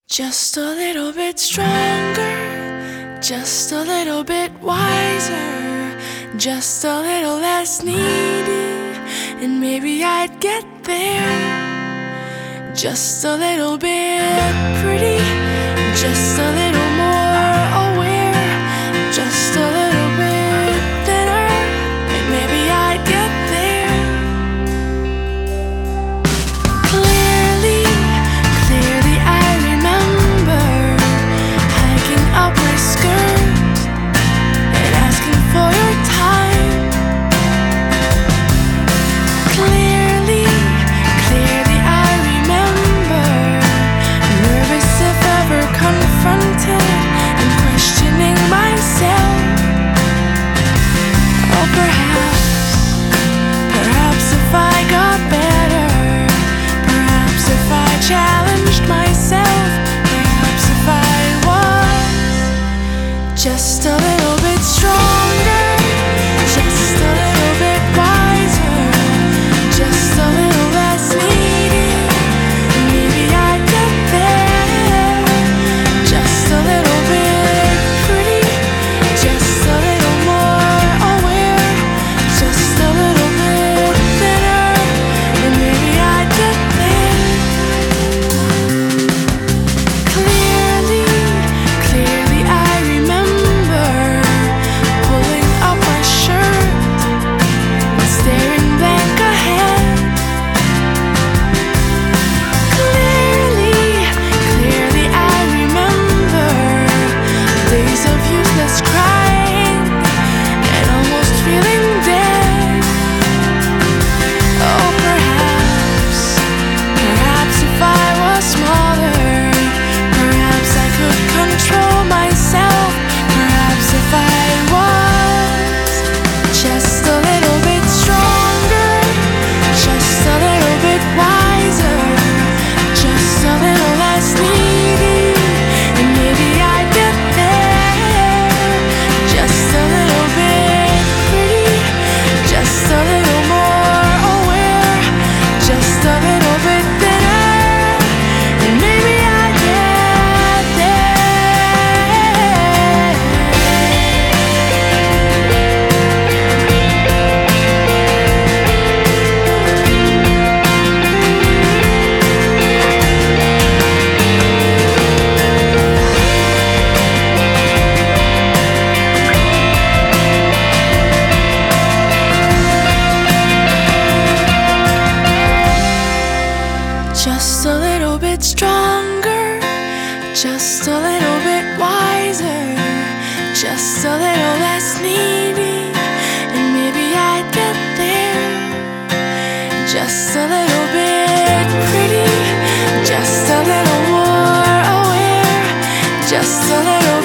Just a little bit stronger, just a little bit wiser, just a little less needy, and maybe I'd get there. Just a little bit pretty, just a little more aware, just a little bit thinner, and maybe I'd get there. Clearly, I remember hiking up my skirt and asking for your time. Clearly, I remember nervous if ever confronted and questioning myself. Or perhaps if I got better, perhaps if I challenged myself, perhaps if I was just a little bit stronger, just a little bit wiser, just a little less needy, maybe I'd get there. Just a little bit pretty, just a little more aware, just a little bit thinner, and maybe I'd get there. Clearly, I remember pulling up my shirt and staring blank ahead. Clearly, I remember days of useless crying and almost feeling dead. Oh, perhaps if I was smaller, perhaps I could control myself. Perhaps if I was just a little bit stronger, just a little bit wiser, just a little less needy, and maybe I'd get there. Just a little bit pretty, just a little more aware, just a little bit thinner, and maybe I'd get there. Just a little bit stronger, just a little bit wiser, just a little less needy, and maybe I'd get there. Just a little bit pretty, just a little more aware, just a little